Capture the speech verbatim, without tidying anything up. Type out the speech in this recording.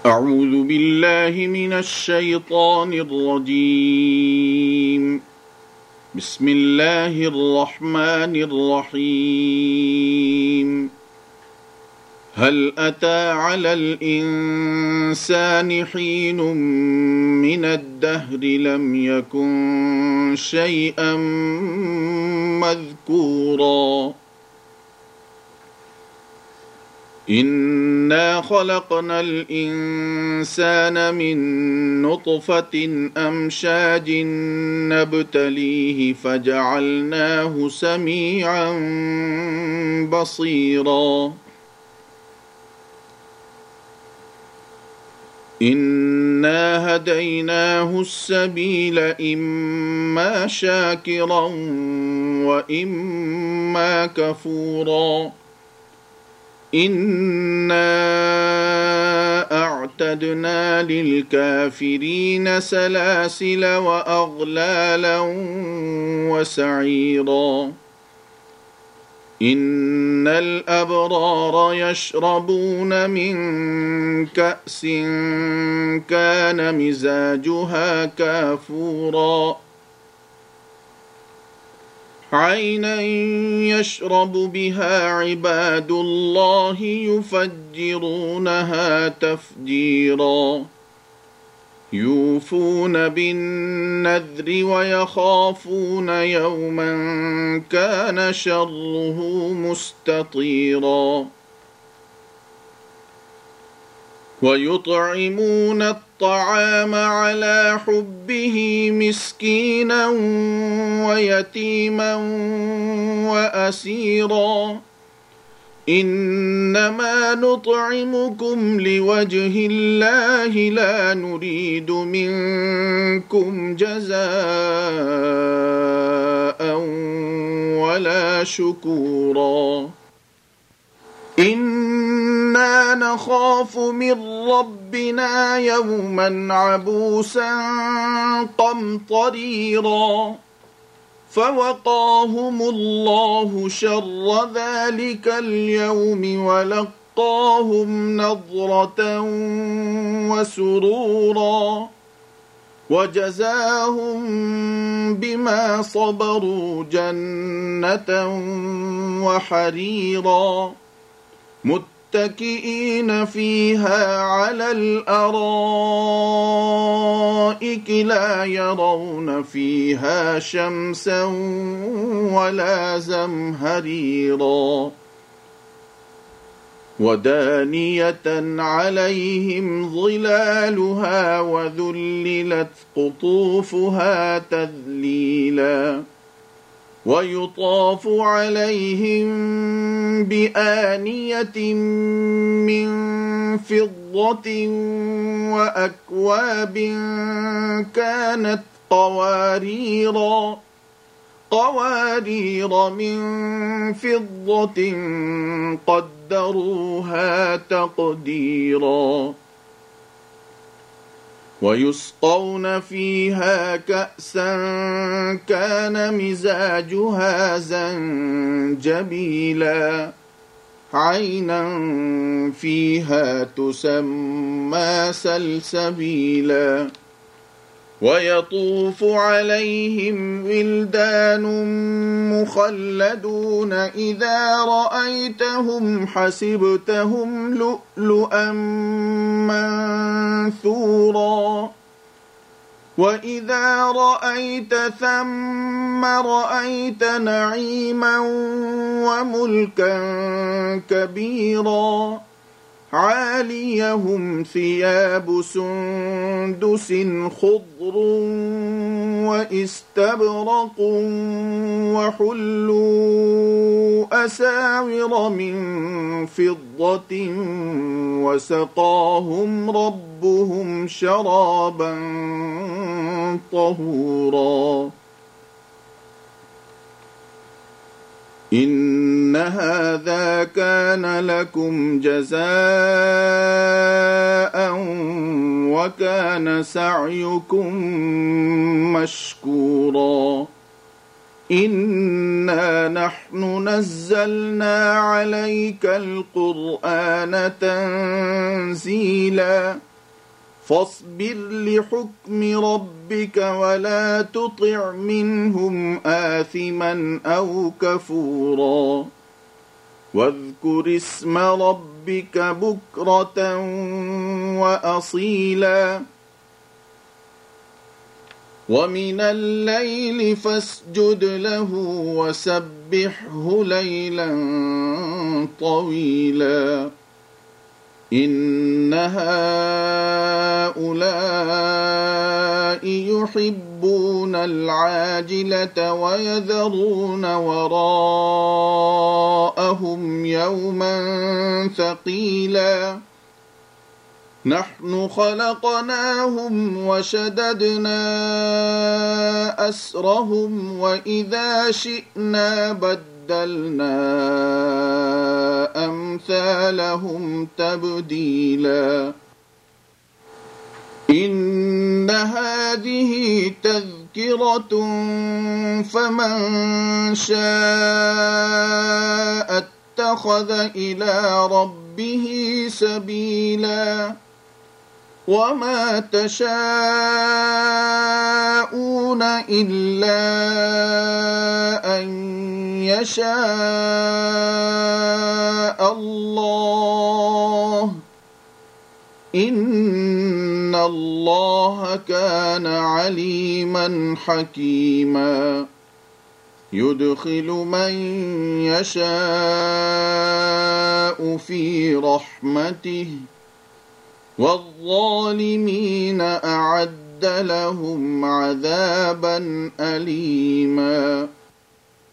أعوذ بالله من الشيطان الرجيم. بسم الله الرحمن الرحيم. هل أتى على الإنسان حين من الدهر لم يكن شيئا مذكورا إنا خلقنا الإنسان من نطفة أمشاج نبتليه فجعلناه سميعا بصيرا إنا هديناه السبيل إما شاكرا وإما كفورا إنا أعتدنا للكافرين سلاسل وأغلالا وسعيرا إن الأبرار يشربون من كأس كان مزاجها كافورا عينا يشرب بها عباد الله يفجرونها تفجيرا يوفون بالنذر ويخافون يوما كان شره مستطيرا ويطعمون الطعام على حبه مسكينا ويتيما وأسيرا إنما نطعمكم لوجه الله لا نريد منكم جزاء ولا شكورا إنا نخاف من ربنا يوما عبوسا قمطريرا فوقاهم الله شر ذلك اليوم ولقاهم نضرة وسرورا وجزاهم بما صبروا جنة وحريرا متكئين فيها على الأرائك لا يرون فيها شمسا ولا زمهريرا ودانية عليهم ظلالها وذللت قطوفها تذليلا ويطاف عليهم بآنية من فضة وأكواب كانت قواريرا قوارير من فضة قدروها تقديرا ويسقون فيها كأسا كان مزاجها زنجبيلا عينا فيها تسمى سلسبيلا ويطوف عليهم ولدان مخلدون إذا رأيتهم حسبتهم لؤلؤا منثورا وإذا رأيت ثم رأيت نعيما وملكا كبيرا عاليهم ثياب سندس خضر واستبرق وحلوا أساور من فضة وسقاهم ربهم شرابا طهورا إن هذا كان لكم جزاء وكان سعيكم مشكورا إنا نحن نزلنا عليك القرآن تنزيلا فاصبر لحكم ربك ولا تطع منهم آثما أو كفورا واذكر اسم ربك بكرة وأصيلا ومن الليل فاسجد له وسبحه ليلا طويلا إن هؤلاء يحبون العاجلة ويذرون وراءهم يوما ثقيلا نحن خلقناهم وشددنا أسرهم وإذا شئنا بدلنا أمثالهم تبديلا إن هذه تذكرة فمن شاء اتخذ إلى ربه سبيلا وما تشاءون إلا أن يشاء الله إن الله كان عليما حكيما يدخل من يشاء في رحمته والظالمين أعد لهم عذابا أليما